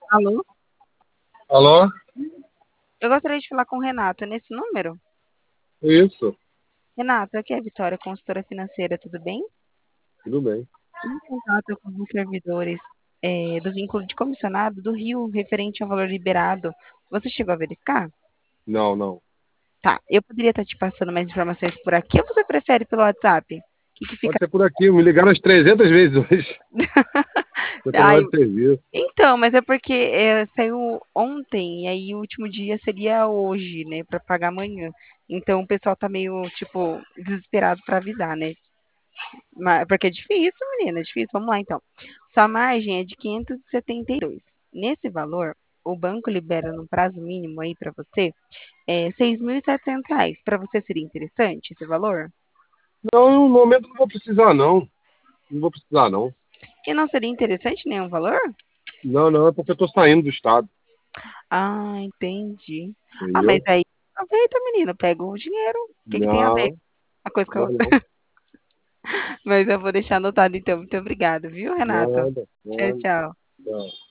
Alô? Alô? Eu gostaria de falar com o Renato, é nesse número? Isso, Renato, aqui é a Vitória, consultora financeira, tudo bem? tudo bem. Em contato com os servidores do vínculo de comissionado do Rio, referente ao valor liberado. Você chegou a verificar? Não, não. Tá, eu poderia estar te passando mais informações por aqui ou você prefere pelo WhatsApp? O que que Pode fica? ser por aqui. Me ligaram umas 300 vezes hoje. Eu tô na Ai, hora de serviço. então, mas é porque saiu ontem e aí o último dia seria hoje, né, para pagar amanhã. Então o pessoal tá meio, tipo, desesperado para avisar, né? Porque é difícil, menina, é difícil. Vamos lá, então. Sua margem é de 572. Nesse valor, o banco libera no prazo mínimo aí para você R$ 6.700. Para você seria interessante esse valor? Não, no momento não vou precisar, não. Não vou precisar, não. E não seria interessante nenhum valor? Não, não, é porque eu tô saindo do estado. Ah, entendi. Ah, mas Entendeu? aí aproveita, menino, pega o dinheiro. O que que tem a ver Não, uma coisa com a não, outra? não. Mas eu vou deixar anotado então. Muito obrigada, viu, Renato? Nada, Tchau, nada. tchau. Não.